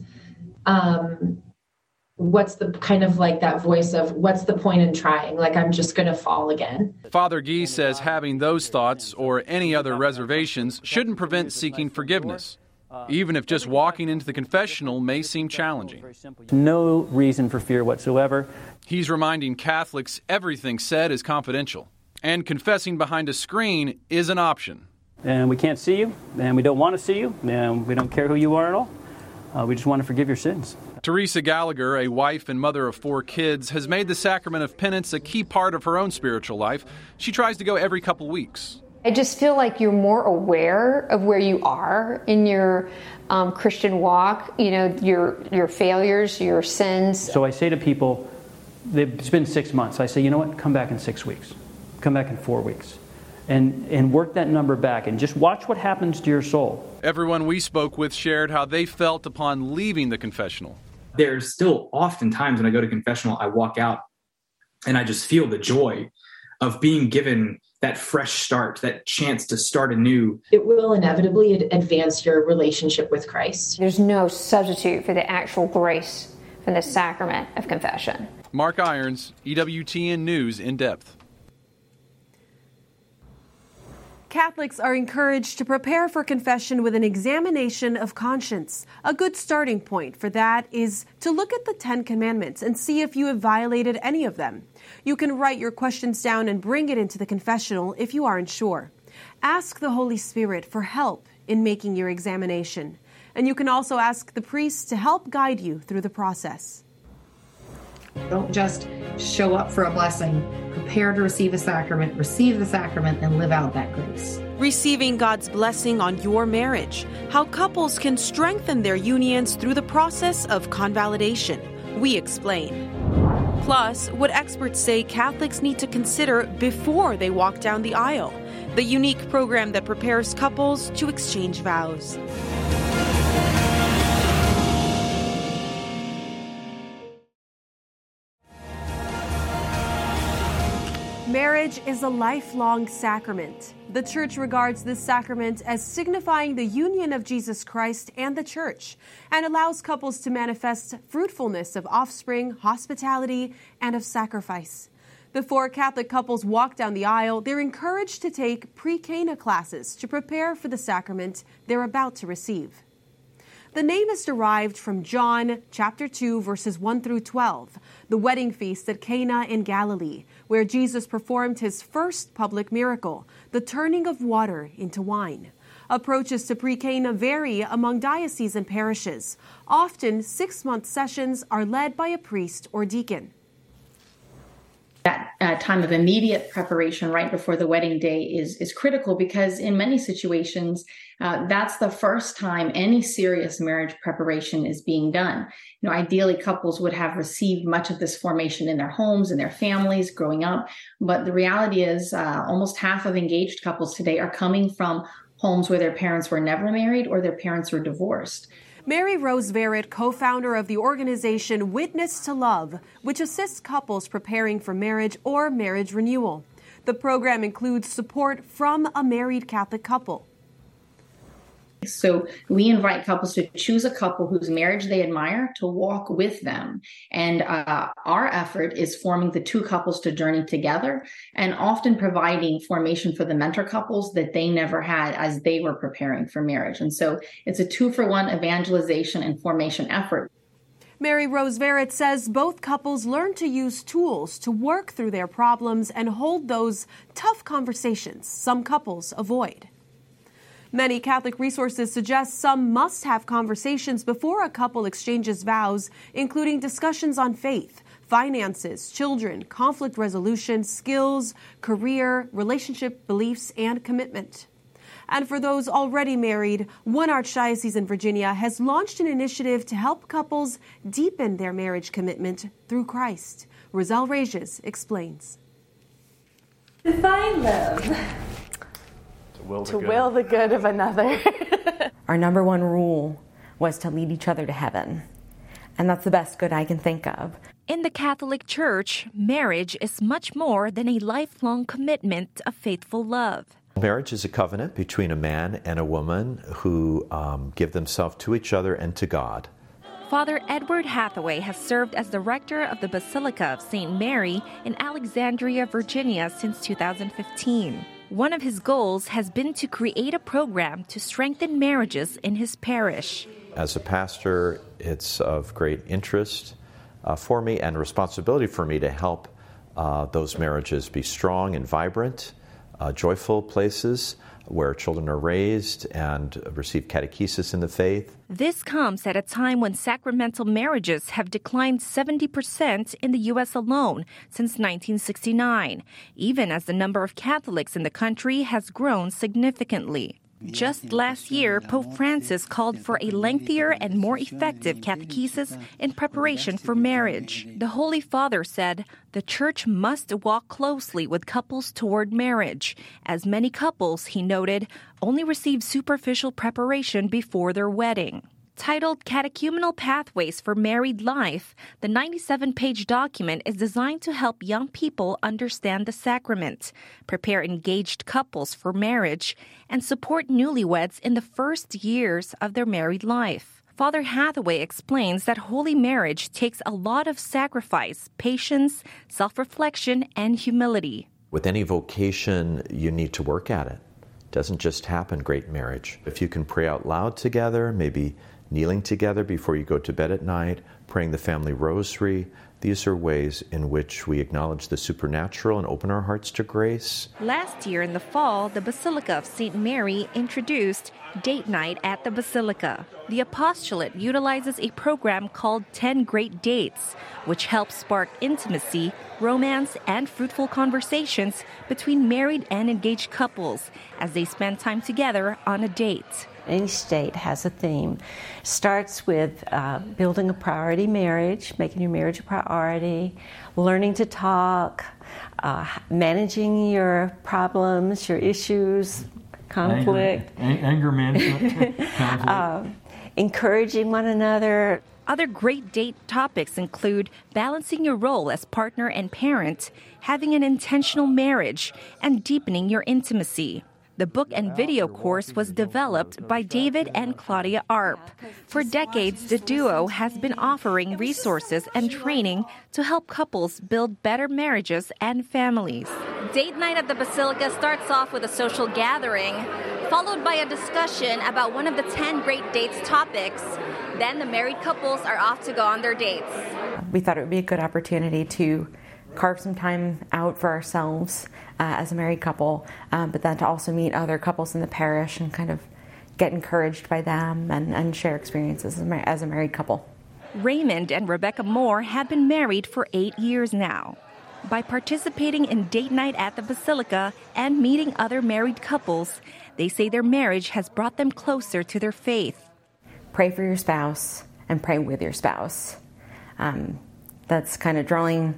Speaker 1: Um, what's the kind of like that voice of what's the point in trying? Like, I'm just going to fall again.
Speaker 16: Father Guy says having those thoughts or any other reservations shouldn't prevent seeking forgiveness, even if just walking into the confessional may seem challenging.
Speaker 15: No reason for fear whatsoever.
Speaker 16: He's reminding Catholics everything said is confidential, and confessing behind a screen is an option.
Speaker 15: And we can't see you, and we don't want to see you, and we don't care who you are at all. Uh, we just want to forgive your sins.
Speaker 16: Teresa Gallagher, a wife and mother of four kids, has made the sacrament of penance a key part of her own spiritual life. She tries to go every couple weeks.
Speaker 17: I just feel like you're more aware of where you are in your um, Christian walk, you know, your your failures, your sins.
Speaker 15: So I say to people, it's been six months. I say, you know what, come back in six weeks. Come back in four weeks. And, and work that number back and just watch what happens to your soul.
Speaker 16: Everyone we spoke with shared how they felt upon leaving the confessional.
Speaker 28: There's still often times when I go to confessional, I walk out and I just feel the joy of being given that fresh start, that chance to start anew.
Speaker 1: It will inevitably advance your relationship with Christ.
Speaker 17: There's no substitute for the actual grace from the sacrament of confession.
Speaker 16: Mark Irons, E W T N News in depth.
Speaker 2: Catholics are encouraged to prepare for confession with an examination of conscience. A good starting point for that is to look at the Ten Commandments and see if you have violated any of them. You can write your questions down and bring it into the confessional if you aren't sure. Ask the Holy Spirit for help in making your examination. And you can also ask the priest to help guide you through the process.
Speaker 18: Don't just show up for a blessing. Prepare to receive a sacrament, receive the sacrament, and live out that grace.
Speaker 2: Receiving God's blessing on your marriage. How couples can strengthen their unions through the process of convalidation. We explain. Plus, what experts say Catholics need to consider before they walk down the aisle. The unique program that prepares couples to exchange vows. Marriage is a lifelong sacrament. The Church regards this sacrament as signifying the union of Jesus Christ and the Church, and allows couples to manifest fruitfulness of offspring, hospitality, and of sacrifice. Before Catholic couples walk down the aisle, they're encouraged to take pre-Cana classes to prepare for the sacrament they're about to receive. The name is derived from John chapter two, verses one through twelve, the wedding feast at Cana in Galilee, where Jesus performed his first public miracle, the turning of water into wine. Approaches to pre-Cana vary among dioceses and parishes. Often, six-month sessions are led by a priest or deacon.
Speaker 19: That uh, time of immediate preparation right before the wedding day is, is critical because in many situations, uh, that's the first time any serious marriage preparation is being done. You know, ideally, couples would have received much of this formation in their homes and their families growing up. But the reality is uh, almost half of engaged couples today are coming from homes where their parents were never married or their parents were divorced.
Speaker 2: Mary Rose Verrett, co-founder of the organization Witness to Love, which assists couples preparing for marriage or marriage renewal. The program includes support from a married Catholic couple.
Speaker 19: So we invite couples to choose a couple whose marriage they admire to walk with them. And uh, our effort is forming the two couples to journey together and often providing formation for the mentor couples that they never had as they were preparing for marriage. And so it's a two for one evangelization and formation effort.
Speaker 2: Mary Rose Verrett says both couples learn to use tools to work through their problems and hold those tough conversations some couples avoid. Many Catholic resources suggest some must have conversations before a couple exchanges vows, including discussions on faith, finances, children, conflict resolution, skills, career, relationship beliefs, and commitment. And for those already married, one archdiocese in Virginia has launched an initiative to help couples deepen their marriage commitment through Christ. Roselle Regis explains.
Speaker 4: Define love.
Speaker 8: To will the,
Speaker 4: to
Speaker 8: good.
Speaker 4: will the good of another.
Speaker 20: Our number one rule was to lead each other to heaven. And that's the best good I can think of.
Speaker 7: In the Catholic Church, marriage is much more than a lifelong commitment of faithful love.
Speaker 21: Marriage is a covenant between a man and a woman who um, give themselves to each other and to God.
Speaker 7: Father Edward Hathaway has served as the rector of the Basilica of Saint Mary in Alexandria, Virginia since two thousand fifteen. One of his goals has been to create a program to strengthen marriages in his parish.
Speaker 21: As a pastor, it's of great interest uh, for me and responsibility for me to help uh, those marriages be strong and vibrant. Uh, joyful places where children are raised and receive catechesis in the faith.
Speaker 7: This comes at a time when sacramental marriages have declined seventy percent in the U S alone since nineteen sixty-nine, even as the number of Catholics in the country has grown significantly. Just last year, Pope Francis called for a lengthier and more effective catechesis in preparation for marriage. The Holy Father said the Church must walk closely with couples toward marriage, as many couples, he noted, only receive superficial preparation before their wedding. Titled Catechumenal Pathways for Married Life, the ninety-seven page document is designed to help young people understand the sacrament, prepare engaged couples for marriage, and support newlyweds in the first years of their married life. Father Hathaway explains that holy marriage takes a lot of sacrifice, patience, self-reflection, and humility.
Speaker 21: With any vocation, you need to work at it. It doesn't just happen, great marriage. If you can pray out loud together, maybe kneeling together before you go to bed at night, praying the family rosary. These are ways in which we acknowledge the supernatural and open our hearts to grace.
Speaker 7: Last year in the fall, the Basilica of Saint Mary introduced Date Night at the Basilica. The apostolate utilizes a program called ten Great Dates, which helps spark intimacy, romance, and fruitful conversations between married and engaged couples as they spend time together on a date.
Speaker 4: Each date has a theme. Starts with uh, building a priority marriage, making your marriage a priority, learning to talk, uh, managing your problems, your issues, conflict.
Speaker 15: Anger, anger management. conflict.
Speaker 4: uh, encouraging one another.
Speaker 7: Other great date topics include balancing your role as partner and parent, having an intentional marriage, and deepening your intimacy. The book and video course was developed by David and Claudia Arp. For decades, the duo has been offering resources and training to help couples build better marriages and families.
Speaker 22: Date night at the Basilica starts off with a social gathering, followed by a discussion about one of the ten great dates topics. Then the married couples are off to go on their dates.
Speaker 20: We thought it would be a good opportunity to carve some time out for ourselves uh, as a married couple, um, but then to also meet other couples in the parish and kind of get encouraged by them and, and share experiences as a, mar- as a married couple.
Speaker 7: Raymond and Rebecca Moore have been married for eight years now. By participating in date night at the Basilica and meeting other married couples, they say their marriage has brought them closer to their faith.
Speaker 20: Pray for your spouse and pray with your spouse. Um, that's kind of drawing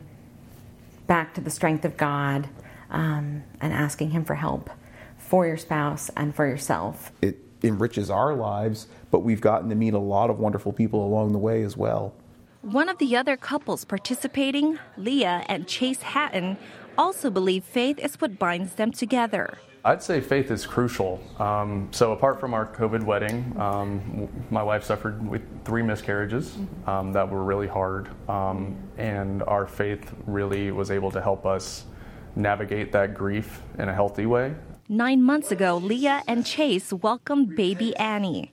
Speaker 20: back to the strength of God um, and asking Him for help for your spouse and for yourself.
Speaker 23: It enriches our lives, but we've gotten to meet a lot of wonderful people along the way as well.
Speaker 7: One of the other couples participating, Leah and Chase Hatton, also believe faith is what binds them together.
Speaker 24: I'd say faith is crucial. Um, so apart from our COVID wedding, um, my wife suffered with three miscarriages um, that were really hard. Um, and our faith really was able to help us navigate that grief in a healthy way.
Speaker 7: Nine months ago, Leah and Chase welcomed baby Annie.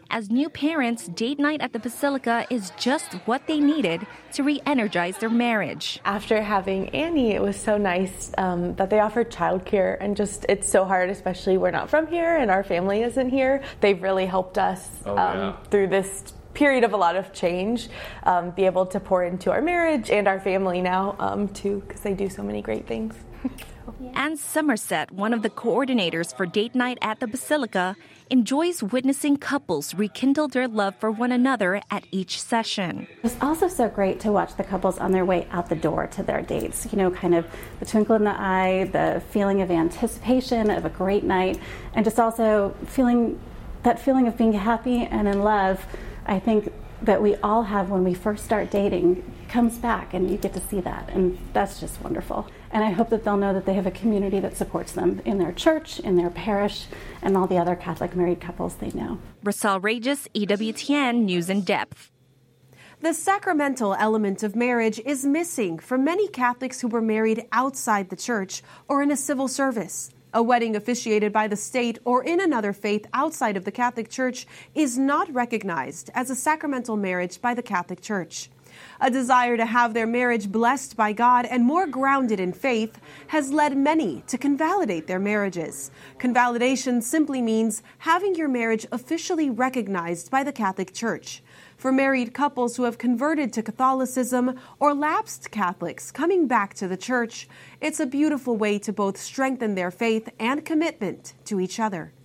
Speaker 22: As new parents, date night at the Basilica is just what they needed to re-energize their marriage.
Speaker 6: After having Annie, it was so nice um, that they offered childcare, and just it's so hard, especially we're not from here and our family isn't here. They've really helped us
Speaker 24: oh,
Speaker 6: um,
Speaker 24: yeah.
Speaker 6: through this period of a lot of change, um, be able to pour into our marriage and our family now um, too, because they do so many great things.
Speaker 22: Anne Somerset, one of the coordinators for date night at the Basilica, enjoys witnessing couples rekindle their love for one another at each session.
Speaker 9: It's also so great to watch the couples on their way out the door to their dates. You know, kind of the twinkle in the eye, the feeling of anticipation of a great night, and just also feeling that feeling of being happy and in love. I think that we all have when we first start dating comes back, and you get to see that, and that's just wonderful. And I hope that they'll know that they have a community that supports them in their church, in their parish, and all the other Catholic married couples they know.
Speaker 22: Rosal Regis, E W T N News in Depth.
Speaker 2: The sacramental element of marriage is missing for many Catholics who were married outside the church or in a civil service. A wedding officiated by the state or in another faith outside of the Catholic Church is not recognized as a sacramental marriage by the Catholic Church. A desire to have their marriage blessed by God and more grounded in faith has led many to convalidate their marriages. Convalidation simply means having your marriage officially recognized by the Catholic Church. For married couples who have converted to Catholicism or lapsed Catholics coming back to the church, it's a beautiful way to both strengthen their faith and commitment to each other.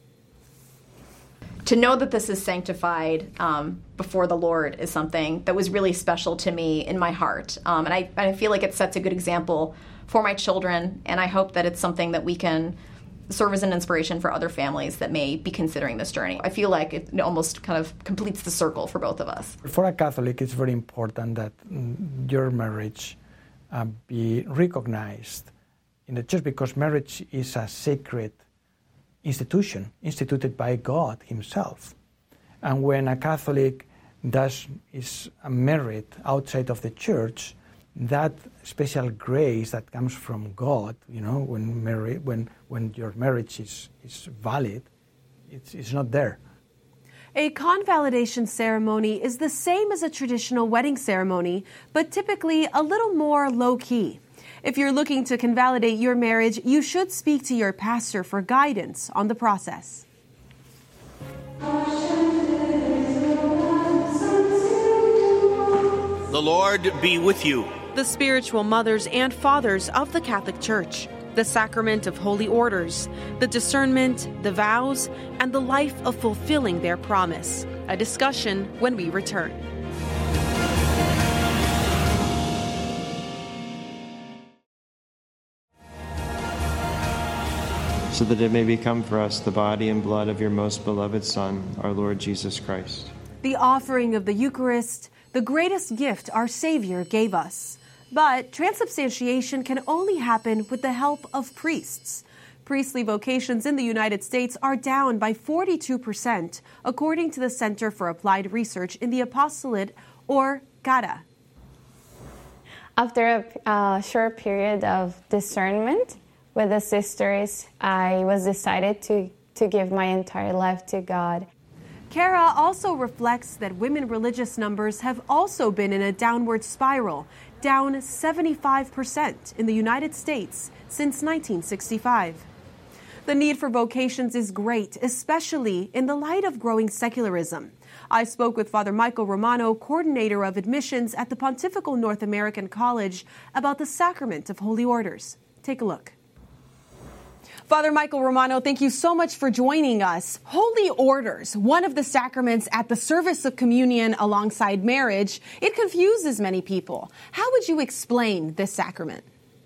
Speaker 10: To know that this is sanctified um, before the Lord is something that was really special to me in my heart. Um, and I, I feel like it sets a good example for my children, and I hope that it's something that we can serve as an inspiration for other families that may be considering this journey. I feel like it almost kind of completes the circle for both of us.
Speaker 11: For a Catholic, it's very important that your marriage uh, be recognized in the church, because marriage is a sacred institution instituted by God himself. And when a Catholic does is married outside of the church, that special grace that comes from God, you know, when married, when when your marriage is, is valid, it's, it's not there.
Speaker 2: A convalidation ceremony is the same as a traditional wedding ceremony, but typically a little more low-key. If you're looking to convalidate your marriage, you should speak to your pastor for guidance on the process.
Speaker 12: The Lord be with you.
Speaker 2: The spiritual mothers and fathers of the Catholic Church, the sacrament of holy orders, the discernment, the vows, and the life of fulfilling their promise. A discussion when we return.
Speaker 25: So that it may become for us the body and blood of your most beloved Son, our Lord Jesus Christ.
Speaker 2: The offering of the Eucharist, the greatest gift our Savior gave us. But transubstantiation can only happen with the help of priests. Priestly vocations in the United States are down by forty-two percent, according to the Center for Applied Research in the Apostolate, or C A D A.
Speaker 26: After a uh, short period of discernment with the sisters, I was decided to, to give my entire life to God.
Speaker 2: Kara also reflects that women religious numbers have also been in a downward spiral, down seventy-five percent in the United States since nineteen sixty-five. The need for vocations is great, especially in the light of growing secularism. I spoke with Father Michael Romano, coordinator of admissions at the Pontifical North American College, about the sacrament of holy orders. Take a look. Father Michael Romano, thank you so much for joining us. Holy orders, one of the sacraments at the service of communion alongside marriage, it confuses many people. How would you explain this sacrament?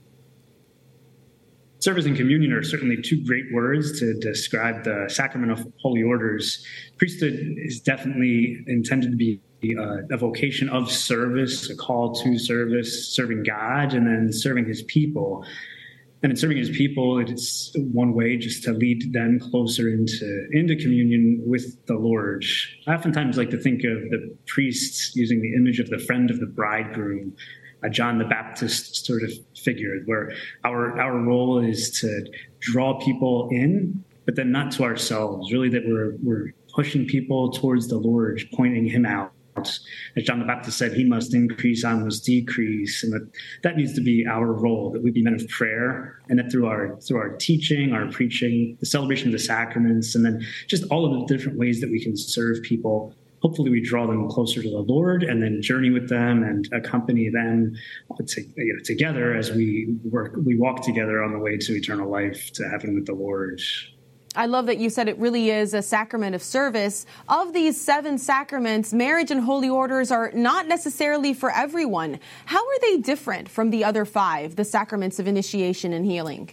Speaker 28: Service and communion are certainly two great words to describe the sacrament of holy orders. Priesthood is definitely intended to be uh, a vocation of service, a call to service, serving God, and then serving his people. And in serving his people, it's one way just to lead them closer into, into communion with the Lord. I oftentimes like to think of the priests using the image of the friend of the bridegroom, a John the Baptist sort of figure, where our, our role is to draw people in, but then not to ourselves, really that we're, we're pushing people towards the Lord, pointing him out. As John the Baptist said, he must increase, I must decrease. And that, that needs to be our role, that we be men of prayer, and that through our through our teaching, our preaching, the celebration of the sacraments, and then just all of the different ways that we can serve people, hopefully we draw them closer to the Lord and then journey with them and accompany them to, you know, together as we work, we walk together on the way to eternal life, to heaven with the Lord.
Speaker 2: I love that you said it really is a sacrament of service. Of these seven sacraments, marriage and holy orders are not necessarily for everyone. How are they different from the other five, the sacraments of initiation and healing?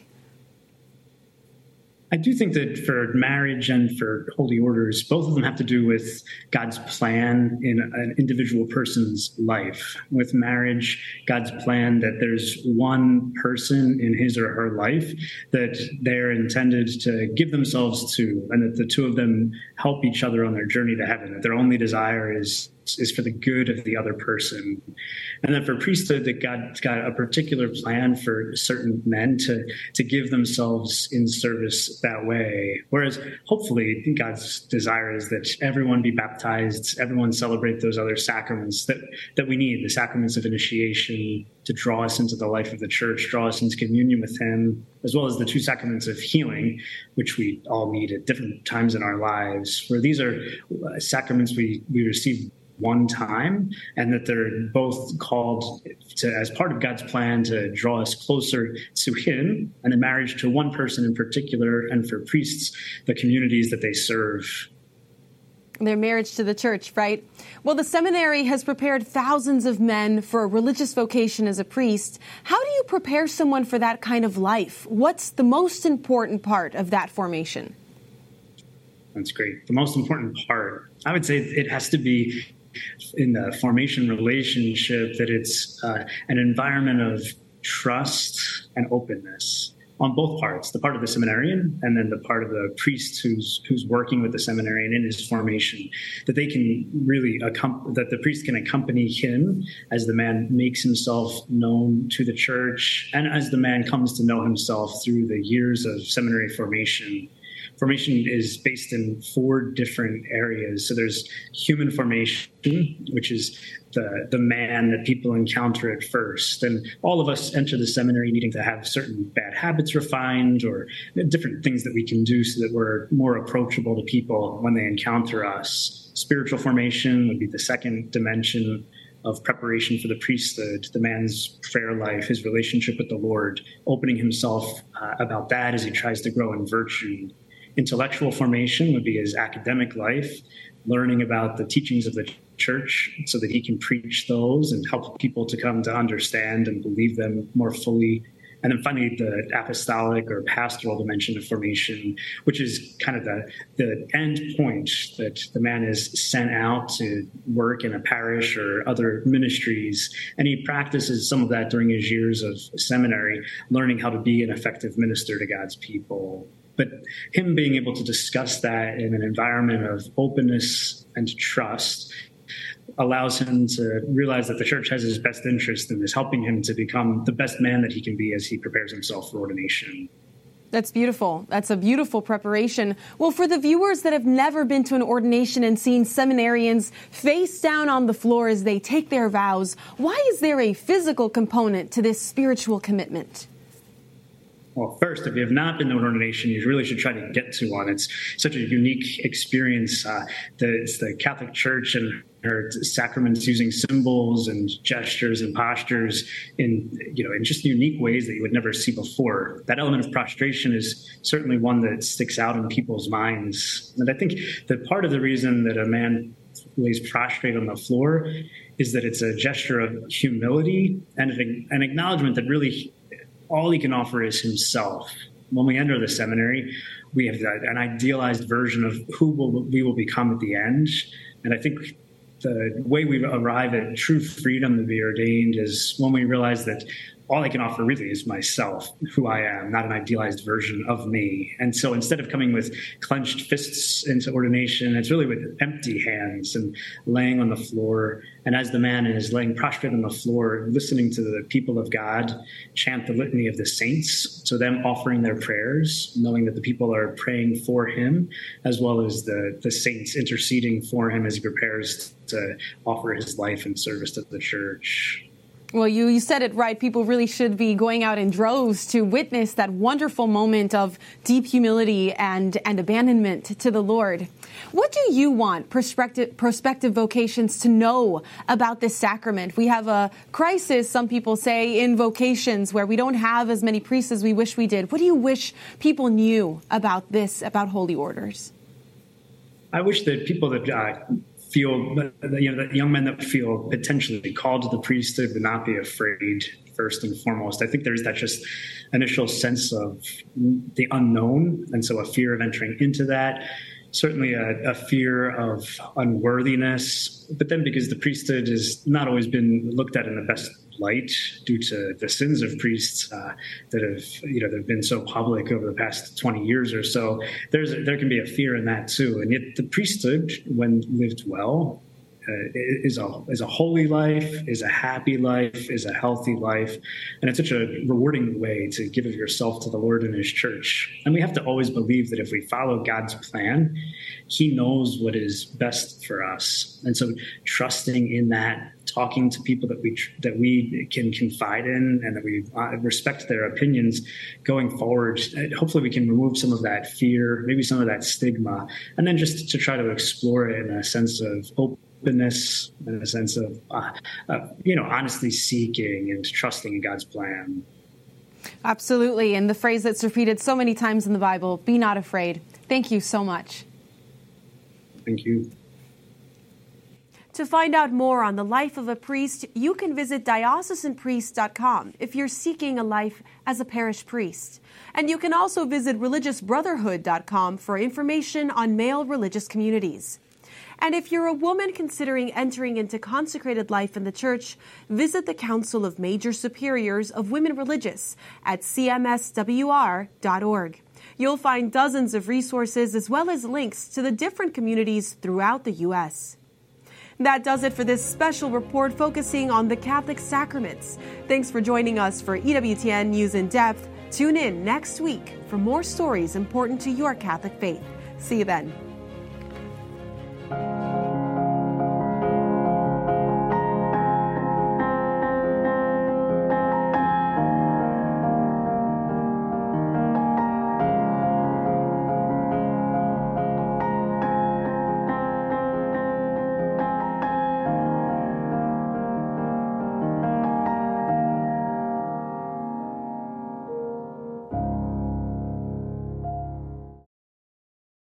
Speaker 28: I do think that for marriage and for holy orders, both of them have to do with God's plan in an individual person's life. With marriage, God's plan that there's one person in his or her life that they're intended to give themselves to, and that the two of them help each other on their journey to heaven, that their only desire is is for the good of the other person. And then for priesthood, that God's got a particular plan for certain men to, to give themselves in service that way. Whereas hopefully God's desire is that everyone be baptized, everyone celebrate those other sacraments that, that we need, the sacraments of initiation to draw us into the life of the church, draw us into communion with him, as well as the two sacraments of healing, which we all need at different times in our lives, where these are sacraments we, we receive one time, and that they're both called to, as part of God's plan, to draw us closer to him, and in marriage to one person in particular, and for priests, the communities that they serve.
Speaker 2: Their marriage to the church, right? Well, the seminary has prepared thousands of men for a religious vocation as a priest. How do you prepare someone for that kind of life? What's the most important part of that formation?
Speaker 28: That's great. The most important part, I would say it has to be in the formation relationship, that it's uh, an environment of trust and openness on both parts, the part of the seminarian and then the part of the priest who's who's working with the seminarian in his formation, that they can really accom- that the priest can accompany him as the man makes himself known to the church, and as the man comes to know himself through the years of seminary formation. Formation is based in four different areas. So there's human formation, which is the, the man that people encounter at first. And all of us enter the seminary needing to have certain bad habits refined, or different things that we can do so that we're more approachable to people when they encounter us. Spiritual formation would be the second dimension of preparation for the priesthood, the man's prayer life, his relationship with the Lord, opening himself uh, about that as he tries to grow in virtue. Intellectual formation would be his academic life, learning about the teachings of the church so that he can preach those and help people to come to understand and believe them more fully. And then finally, the apostolic or pastoral dimension of formation, which is kind of the, the end point, that the man is sent out to work in a parish or other ministries. And he practices some of that during his years of seminary, learning how to be an effective minister to God's people. But him being able to discuss that in an environment of openness and trust allows him to realize that the church has his best interest and is helping him to become the best man that he can be as he prepares himself for ordination.
Speaker 2: That's beautiful. That's a beautiful preparation. Well, for the viewers that have never been to an ordination and seen seminarians face down on the floor as they take their vows, why is there a physical component to this spiritual commitment?
Speaker 28: Well, first, if you have not been to an ordination, you really should try to get to one. It's such a unique experience. Uh, the, it's the Catholic Church and her sacraments using symbols and gestures and postures in, you know, in just unique ways that you would never see before. That element of prostration is certainly one that sticks out in people's minds. And I think that part of the reason that a man lays prostrate on the floor is that it's a gesture of humility and an acknowledgement that really all he can offer is himself. When we enter the seminary, we have an idealized version of who will, we will become at the end. And I think the way we arrive at true freedom to be ordained is when we realize that all I can offer really is myself, who I am, not an idealized version of me. And so instead of coming with clenched fists into ordination, it's really with empty hands and laying on the floor. And as the man is laying prostrate on the floor, listening to the people of God chant the litany of the saints, so them offering their prayers, knowing that the people are praying for him, as well as the, the saints interceding for him as he prepares to offer his life in service to the church.
Speaker 2: Well, you, you said it right. People really should be going out in droves to witness that wonderful moment of deep humility and, and abandonment to the Lord. What do you want prospective, prospective vocations to know about this sacrament? We have a crisis, some people say, in vocations where we don't have as many priests as we wish we did. What do you wish people knew about this, about holy orders?
Speaker 28: I wish that people that uh, feel, you know, the young men that feel potentially called to the priesthood would not be afraid, first and foremost. I think there's that just initial sense of the unknown, and so a fear of entering into that. Certainly a, a fear of unworthiness, but then because the priesthood has not always been looked at in the best light due to the sins of priests uh, that have, you know, that have been so public over the past twenty years or so, there's a, there can be a fear in that too. And yet the priesthood, when lived well, uh, is a is a holy life, is a happy life, is a healthy life, and it's such a rewarding way to give of yourself to the Lord and His church. And we have to always believe that if we follow God's plan, He knows what is best for us. And so, trusting in that, talking to people that we that we can confide in and that we respect their opinions going forward, hopefully we can remove some of that fear, maybe some of that stigma, and then just to try to explore it in a sense of openness, in a sense of, uh, uh, you know, honestly seeking and trusting in God's plan.
Speaker 2: Absolutely. And the phrase that's repeated so many times in the Bible, be not afraid. Thank you so much.
Speaker 28: Thank you.
Speaker 2: To find out more on the life of a priest, you can visit diocesan priest dot com if you're seeking a life as a parish priest. And you can also visit religious brotherhood dot com for information on male religious communities. And if you're a woman considering entering into consecrated life in the church, visit the Council of Major Superiors of Women Religious at c m s w r dot org. You'll find dozens of resources as well as links to the different communities throughout the U S That does it for this special report focusing on the Catholic sacraments. Thanks for joining us for E W T N News in Depth. Tune in next week for more stories important to your Catholic faith. See you then.